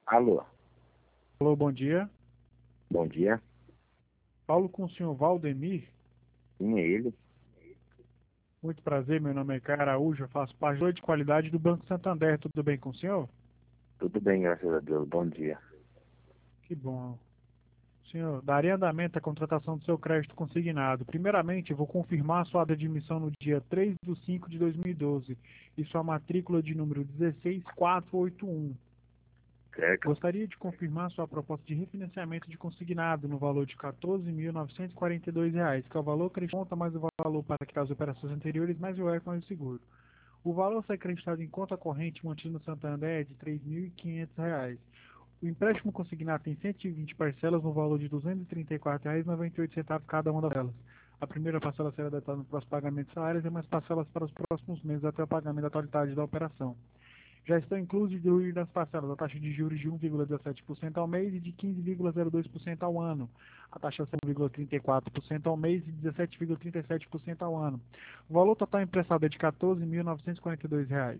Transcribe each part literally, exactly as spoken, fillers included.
Alô, Alô, bom dia. bom dia. Falo com o senhor Valdemir. Sim, é ele. Muito prazer, meu nome é Caio Araújo, eu faço parte do de qualidade do Banco Santander. Tudo bem com o senhor? Tudo bem, graças a Deus. Bom dia. Que bom. Senhor, daria andamento à contratação do seu crédito consignado. Primeiramente, eu vou confirmar sua admissão no dia três de cinco de dois mil e doze e sua matrícula de número dezesseis mil quatrocentos e oitenta e um. Certo? Gostaria de confirmar sua proposta de refinanciamento de consignado no valor de quatorze mil novecentos e quarenta e dois reais, que é o valor que conta mais o valor para quitar as operações anteriores, mais o E C mais o seguro. O valor a ser acreditado em conta corrente mantido no Santander é de três mil e quinhentos reais. O empréstimo consignado tem cento e vinte parcelas no valor de duzentos e trinta e quatro reais e noventa e oito centavos cada uma delas. A primeira parcela será datada no próximo pagamento de salários e mais parcelas para os próximos meses até o pagamento da totalidade da operação. Já estão inclusos incluídos das parcelas a taxa de juros de um vírgula dezessete por cento ao mês e de quinze vírgula zero dois por cento ao ano. A taxa de um vírgula trinta e quatro por cento ao mês e dezessete vírgula trinta e sete por cento ao ano. O valor total emprestado é de quatorze mil novecentos e quarenta e dois reais.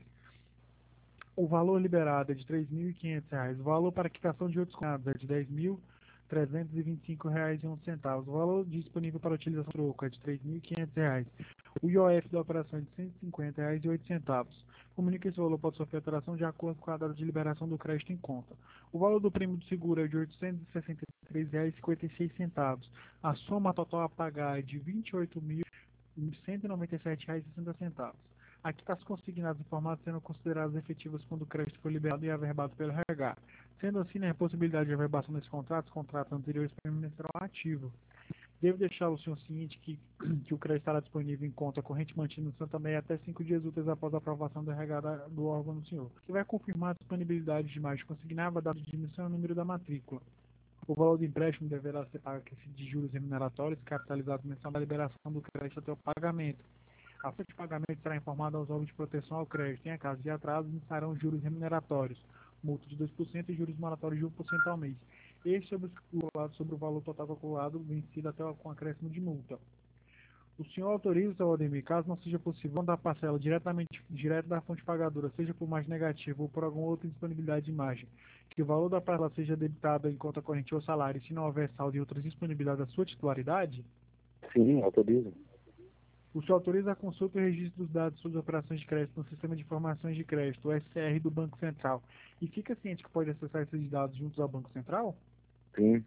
O valor liberado é de três mil e quinhentos reais. O valor para quitação de outros condenados é de dez mil trezentos e vinte e cinco reais e um centavo. O valor disponível para utilização troco é de três mil e quinhentos reais. O I O F da operação é de cento e cinquenta reais e oito centavos. Comunica que esse valor pode sofrer alteração de acordo com a data de liberação do crédito em conta. O valor do prêmio do seguro é de oitocentos e sessenta e três reais e cinquenta e seis centavos. A soma total a pagar é de vinte e oito mil cento e noventa e sete reais e sessenta centavos. Aqui está as consignadas informadas sendo consideradas efetivas quando o crédito foi liberado e averbado pelo R H. Sendo assim, na possibilidade de averbação desses contratos, contratos anteriores permanecerão ativos. Devo deixar o senhor ciente que, que o crédito estará disponível em conta corrente mantida no Santander até cinco dias úteis após a aprovação do R H da, do órgão do senhor, que vai confirmar a disponibilidade de imagem consignada, data de emissão e o número da matrícula. O valor do empréstimo deverá ser pago de juros remuneratórios capitalizados mensalmente da liberação do crédito até o pagamento. A folha de pagamento será informada aos órgãos de proteção ao crédito. Em caso de atraso, iniciarão juros remuneratórios, multa de dois por cento e juros moratórios de um por cento ao mês. Este sobre o, sobre o valor total calculado vencido até com acréscimo de multa. O senhor autoriza, seu Aldemir, caso não seja possível mandar a parcela diretamente direto da fonte pagadora, seja por margem negativa ou por alguma outra indisponibilidade de margem, que o valor da parcela seja debitado em conta corrente ou salário, se não houver saldo e outras disponibilidades da sua titularidade? Sim, autorizo. O senhor autoriza a consulta e o registro dos dados sobre operações de crédito no Sistema de Informações de Crédito, o S C R do Banco Central, e fica ciente que pode acessar esses dados juntos ao Banco Central? Sim,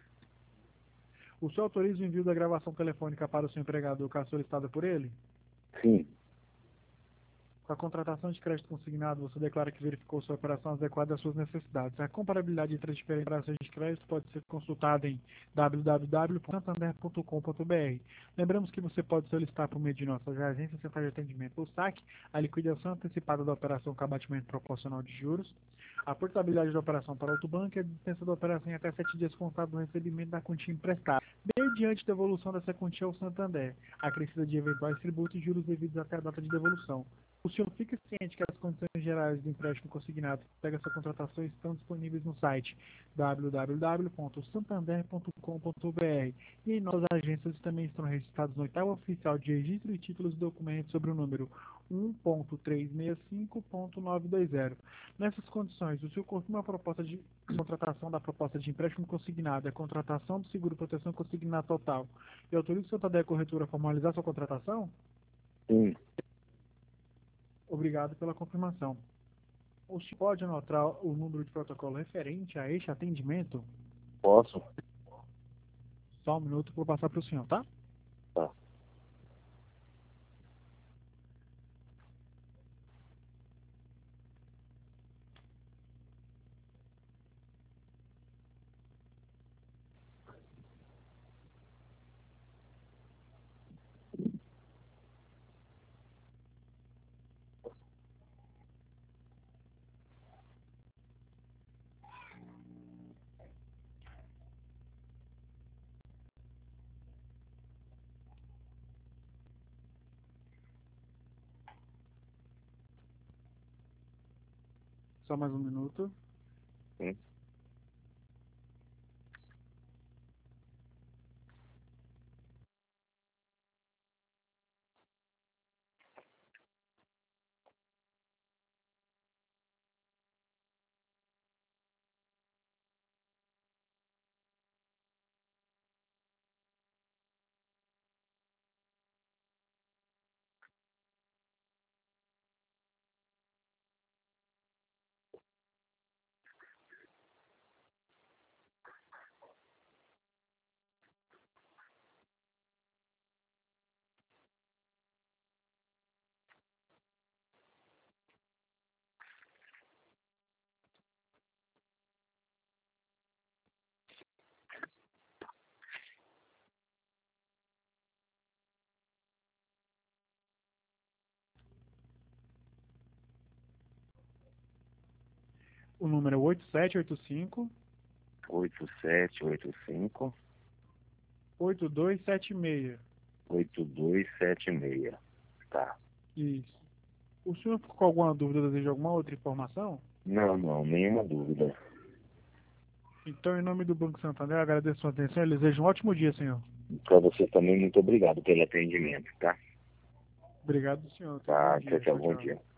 O senhor autoriza o envio da gravação telefônica para o seu empregador caso solicitada por ele? sim, Com a contratação de crédito consignado, você declara que verificou sua operação adequada às suas necessidades. A comparabilidade entre as diferentes operações de crédito pode ser consultada em w w w ponto santander ponto com ponto b r. Lembramos que você pode solicitar por meio de nossas agências, centrais de atendimento ou saque, a liquidação antecipada da operação com abatimento proporcional de juros, a portabilidade da operação para outro banco e a dispensa da operação em até sete dias contado no recebimento da quantia emprestada, mediante devolução dessa quantia ao Santander, acrescida de eventuais tributos e juros devidos até a data de devolução. O senhor fica ciente que as condições gerais do empréstimo consignado que pega essa contratação estão disponíveis no site w w w ponto santander ponto com ponto b r e em nossas agências também estão registrados no oitavo oficial de registro de títulos e documentos sobre o número um ponto trezentos e sessenta e cinco ponto novecentos e vinte. Nessas condições, o senhor confirma a proposta de contratação da proposta de empréstimo consignado, a contratação do seguro proteção consignado total e autoriza o Santander Corretora a formalizar sua contratação? sim. Obrigado pela confirmação. O senhor pode anotar o número de protocolo referente a este atendimento? Posso? Só um minuto para eu passar para o senhor, tá? Tá. Só mais um minuto. Sim. O número é oito sete oito cinco, oito sete oito cinco, oito dois sete seis. oito dois sete seis. Tá. Isso. O senhor ficou com alguma dúvida, deseja alguma outra informação? Não, não, nenhuma dúvida. Então, em nome do Banco Santander, eu agradeço a sua atenção e desejo um ótimo dia, senhor. Para você também, muito obrigado pelo atendimento, tá? Obrigado, senhor. Tenha um Tá, bom tchau, dia. tchau, Tchau, bom tchau. dia.